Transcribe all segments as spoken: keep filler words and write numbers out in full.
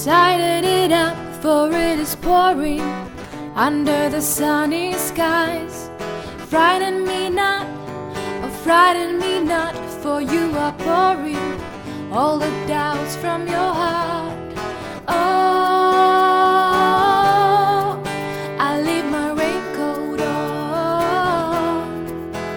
Tighten it up, for it is pouring under the sunny skies. Frighten me not, oh frighten me not, for you are pouring all the doubts from your heart. Oh, I leave my raincoat on.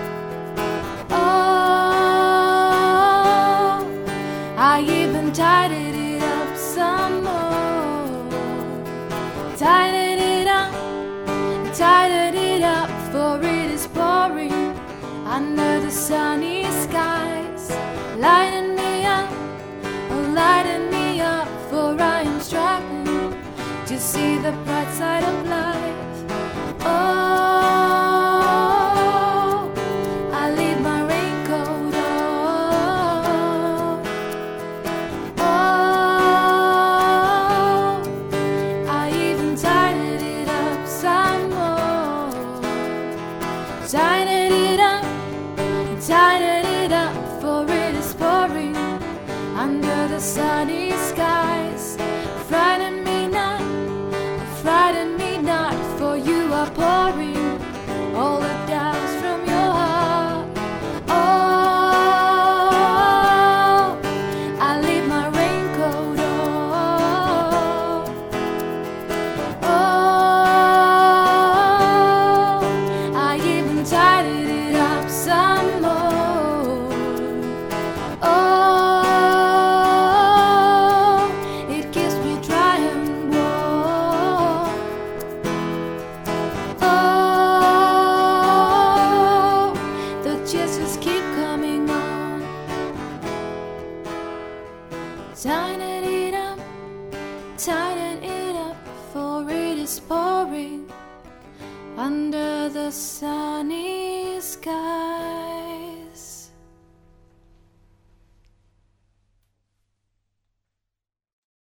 Oh, I even tighten it up some more. Tighten it up, tighten it up, for it is pouring under the sunny skies. Lighten me up, oh lighten me up, for I am struggling to see the bright side of life. Oh, I leave my raincoat on. Oh, I even tighten it up some more. Tighten it up, tighten it up, for it is pouring under the sunny skies. Frighten me not, frighten me not, for you are pouring all the doubts from your heart. Oh, I leave my raincoat on. Oh, I even tighten it up some more. Oh, it keeps me dry and warm. Oh, the tears just keep coming on. Tighten it up, tighten it up, for it is pouring under the sunny sky.